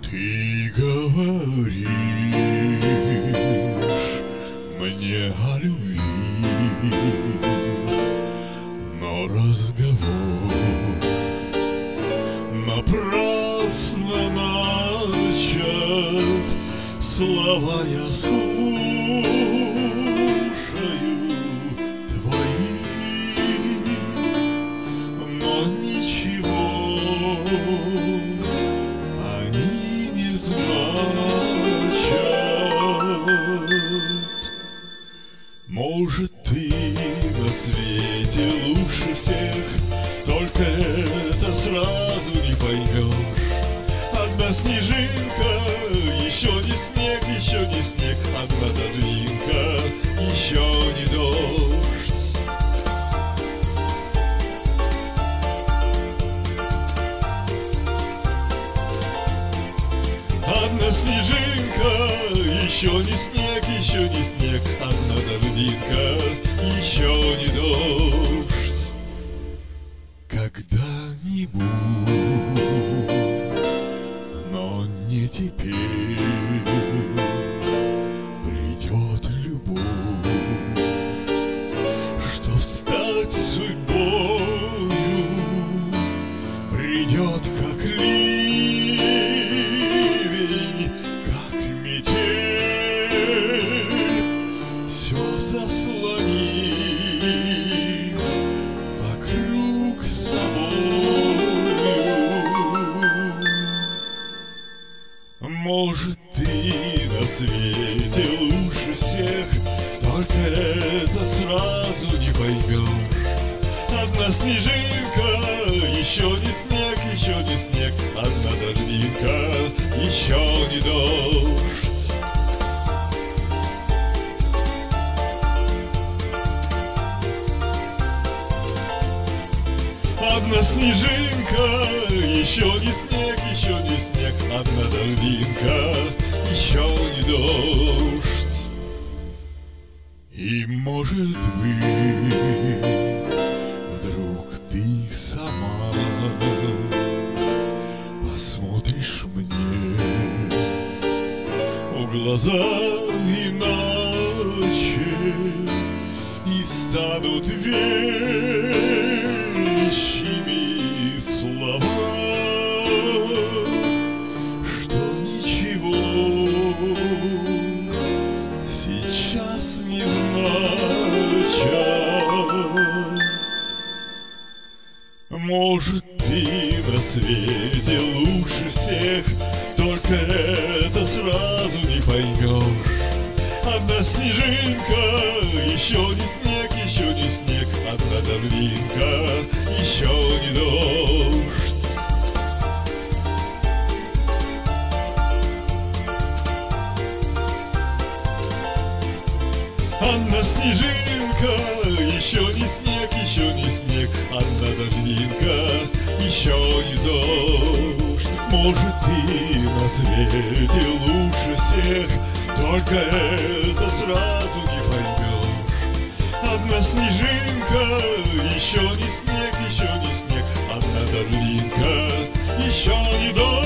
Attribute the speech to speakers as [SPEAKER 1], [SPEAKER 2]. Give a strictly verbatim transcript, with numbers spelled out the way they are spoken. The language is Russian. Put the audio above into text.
[SPEAKER 1] Ты говоришь мне о любви, но разговор напрасно начат. Слова я слушаю твои, но ничего они не значат. Может, ты на свете лучше всех, только это сразу не поймешь. Одна снежинка, еще не снег, еще не снег. Одна дождинка, еще не дождь. Одна снежинка, еще не снег, еще не снег. Одна дождинка, еще не дождь. Когда-нибудь, но не теперь, придет любовь, чтоб стать судьбою. Придет как ливень, как метель, все заслонив вокруг собою. Может, ты на свете лучше всех, только это сразу не поймешь. Одна снежинка, еще не снег, еще не снег. Одна дождинка, еще не дождь. Одна снежинка, еще не снег, еще не снег. Одна дождинка, еще не дождь. И может быть, вдруг ты сама посмотришь мне в глаза иначе, и станут вещими слова, что ничего сейчас не значат. Может, ты на свете лучше всех, только это сразу не поймешь. Одна снежинка, еще не снег, еще не снег. Одна дождинка, еще не дождь. Одна снежинка, еще не снег, еще не снег. Одна дождинка, еще не дождь. Может, ты на свете лучше всех, только это сразу не поймешь. Одна снежинка, еще не снег, еще не снег. Одна дождинка, еще не дождь.